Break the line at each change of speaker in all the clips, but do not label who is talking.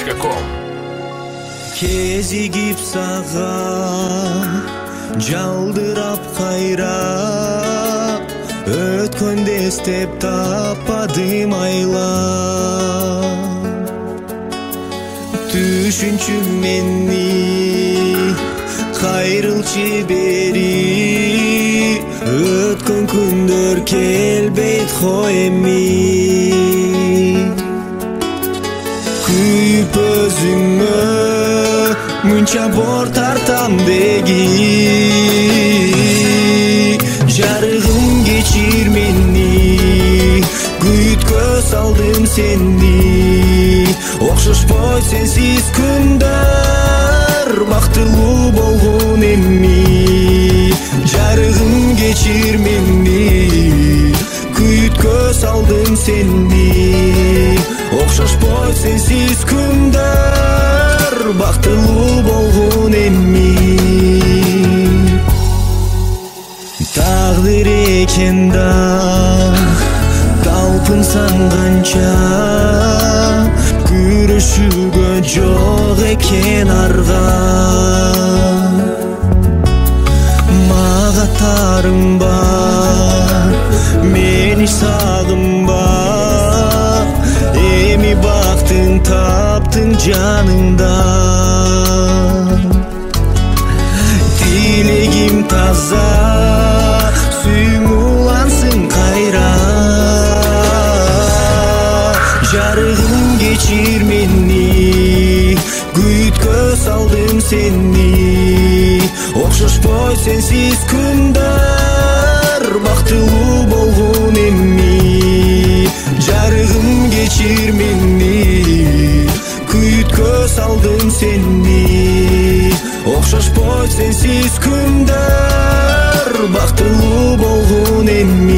Kp.com.
Кезигип сага жалдырап кайра, өткөндө эстеп таппадым айла. Түшүнчү мени кайрылчы бери, өткөн күндөр келбейт го эми. Күйүп өзүңө мынча бор тартам деги, жарыгым кечир мени, күйүткө салдым сени. Окшошпойт сенсиз күндөр, бактылуу болгон эми. Жарыгым кечир мени, күйүткө салдым сени. Окшошпойт сенсиз күндөр, бактылуу болгон эми. Тагдыр экен да талпынсаң канча, күрөшүүгө жок экен арга. Мага тарым бар, мени сагынба, эми бактың таптың жаныңда. Тилегим таза, сүйүң улансын кайра. Жарыгым кечир мени, күйүткө салдым сени. Окшошпойт сенсиз күндөр, бактылуу болгон эми. Жарыгым кечир мени, күйүткө салдым сени. Окшошпойт сенсиз күндөр, бактылуу болгон эми.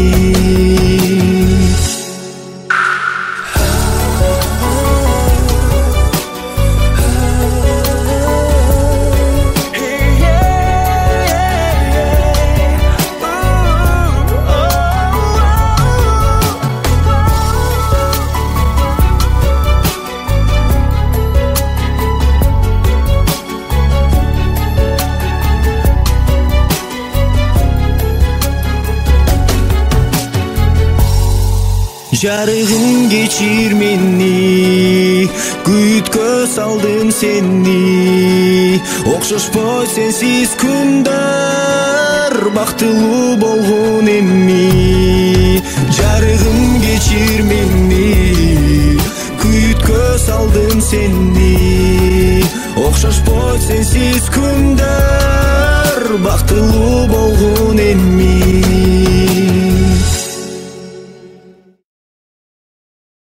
Жарыгым кечир мени, күйүткө салдым сени. Окшошпойт сенсиз күндөр, бактылуу болгон эми. Жарыгым кечир мени, күйүткө салдым сени. Окшошпойт сенсиз күндөр, бактылуу болгон